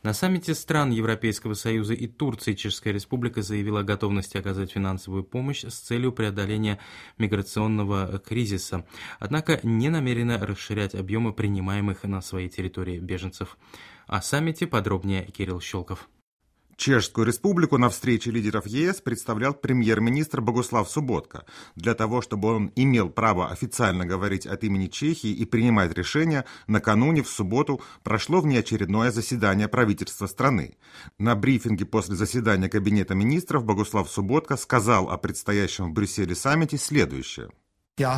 На саммите стран Европейского Союза и Турции Чешская Республика заявила о готовности оказать финансовую помощь с целью преодоления миграционного кризиса, однако не намерена расширять объемы принимаемых на своей территории беженцев. О саммите подробнее Кирилл Щелков. Чешскую республику на встрече лидеров ЕС представлял премьер-министр Богуслав Соботка. Для того, чтобы он имел право официально говорить от имени Чехии и принимать решения, накануне в субботу прошло внеочередное заседание правительства страны. На брифинге после заседания Кабинета министров Богуслав Соботка сказал о предстоящем в Брюсселе саммите следующее. Я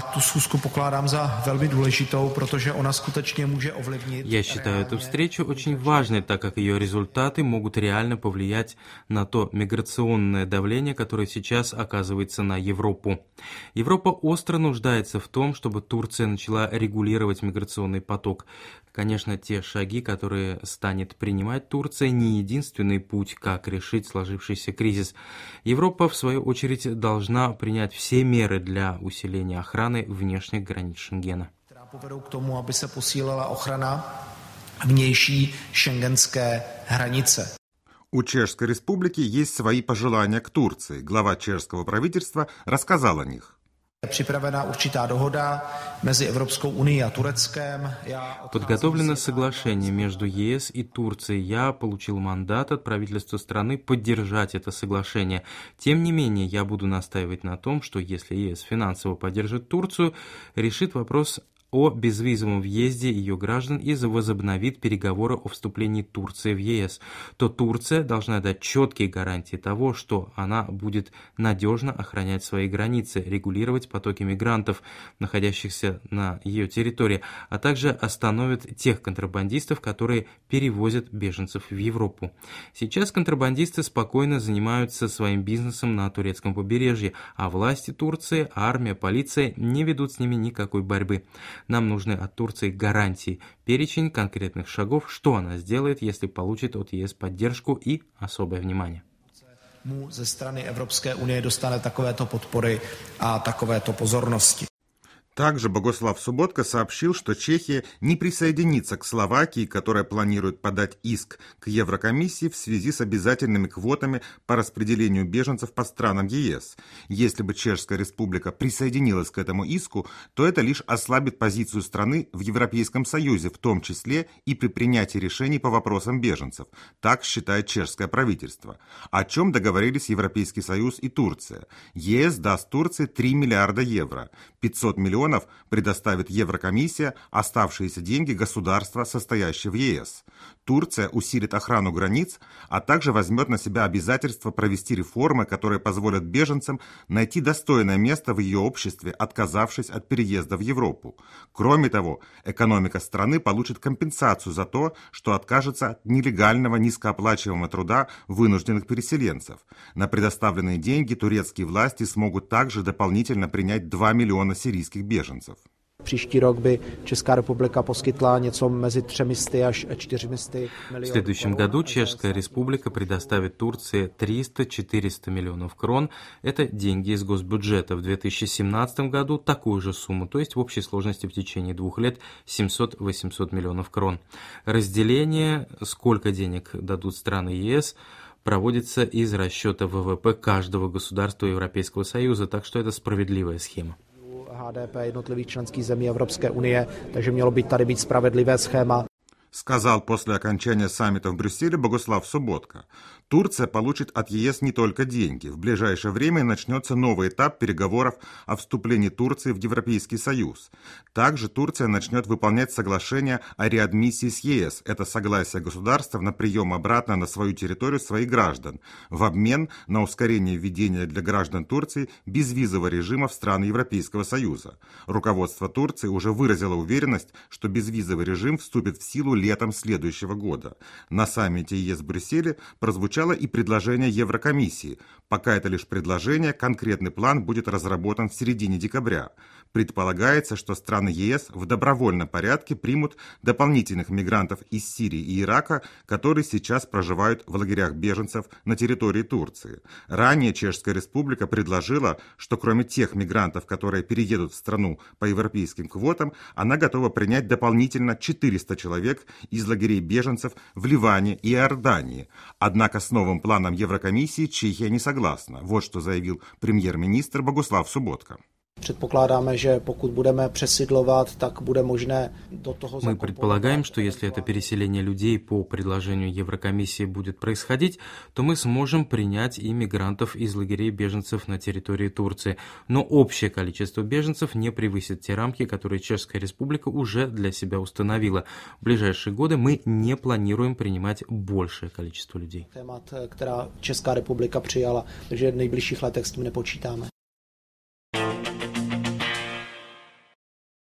считаю эту встречу очень важной, так как ее результаты могут реально повлиять на то миграционное давление, которое сейчас оказывается на Европу. Европа остро нуждается в том, чтобы Турция начала регулировать миграционный поток. Конечно, те шаги, которые станет принимать Турция, не единственный путь, как решить сложившийся кризис. Европа, в свою очередь, должна принять все меры для усиления охраны внешних границ Шенгена. Povedou k tomu, aby se posílila ochrana vnější šengenské hranice. У Чешской Республики есть свои пожелания к Турции. Глава чешского правительства рассказал о них. Подготовлено соглашение между ЕС и Турцией. Я получил мандат от правительства страны поддержать это соглашение. Тем не менее, я буду настаивать на том, что если ЕС финансово поддержит Турцию, решит вопрос о безвизовом въезде ее граждан и возобновит переговоры о вступлении Турции в ЕС, то Турция должна дать четкие гарантии того, что она будет надежно охранять свои границы, регулировать потоки мигрантов, находящихся на ее территории, а также остановит тех контрабандистов, которые перевозят беженцев в Европу. Сейчас контрабандисты спокойно занимаются своим бизнесом на турецком побережье, а власти Турции, армия, полиция не ведут с ними никакой борьбы. Нам нужны от Турции гарантии, перечень конкретных шагов, что она сделает, если получит от ЕС поддержку и особое внимание. Ze strany Evropské unie dostane takovéto podpory a takovéto pozornosti. Также Богуслав Соботка сообщил, что Чехия не присоединится к Словакии, которая планирует подать иск к Еврокомиссии в связи с обязательными квотами по распределению беженцев по странам ЕС. Если бы Чешская Республика присоединилась к этому иску, то это лишь ослабит позицию страны в Европейском Союзе, в том числе и при принятии решений по вопросам беженцев. Так считает чешское правительство. О чем договорились Европейский Союз и Турция. ЕС даст Турции 3 миллиарда евро, 500 миллионов предоставит Еврокомиссия, оставшиеся деньги государства, состоящие в ЕС. Турция усилит охрану границ, а также возьмет на себя обязательство провести реформы, которые позволят беженцам найти достойное место в ее обществе, отказавшись от переезда в Европу. Кроме того, экономика страны получит компенсацию за то, что откажется от нелегального низкооплачиваемого труда вынужденных переселенцев. На предоставленные деньги турецкие власти смогут также дополнительно принять 2 миллиона сирийских беженцев. Příští rok by Česká republika poskytla něco mezi 300 až 400 В следующем году Чешская Республика предоставит Турции 300-400 миллионов крон. Это деньги из госбюджета. В 2017 году такую же сумму, то есть в общей сложности в течение 2 лет 700-800 миллионов крон. Разделение, сколько денег дадут страны ЕС, проводится из расчета ВВП каждого государства Европейского Союза, так что это справедливая схема. HDP jednotlivých členských zemí Evropské unie, takže mělo by tady být spravedlivé schéma. Сказал после окончания саммита в Брюсселе Богуслав Соботка. Турция получит от ЕС не только деньги. В ближайшее время начнется новый этап переговоров о вступлении Турции в Европейский Союз. Также Турция начнет выполнять соглашение о реадмиссии с ЕС. Это согласие государств на прием обратно на свою территорию своих граждан в обмен на ускорение введения для граждан Турции безвизового режима в страны Европейского Союза. Руководство Турции уже выразило уверенность, что безвизовый режим вступит в силу летом следующего года. На саммите ЕС в Брюсселе прозвучало и предложение Еврокомиссии. Пока это лишь предложение, конкретный план будет разработан в середине декабря. Предполагается, что страны ЕС в добровольном порядке примут дополнительных мигрантов из Сирии и Ирака, которые сейчас проживают в лагерях беженцев на территории Турции. Ранее Чешская Республика предложила, что кроме тех мигрантов, которые переедут в страну по европейским квотам, она готова принять дополнительно 400 человек из лагерей беженцев в Ливане и Иордании. Однако с новым планом Еврокомиссии Чехия не согласна. Вот что заявил премьер-министр Богуслав Субботка. Předpokládáme, že pokud budeme přesidlovat, tak bude možné do toho. Мы предполагаем, что если это переселение людей по предложению Еврокомиссии будет происходить, то мы сможем принять и мигрантов из лагерей беженцев на территории Турции. Но общее количество беженцев не превысит те рамки, которые Чешская Республика уже для себя установила. В ближайшие годы мы не планируем принимать большее количество людей. Témat, která Česká republika přijala, takže v nejbližších letech s tím nepočítáme.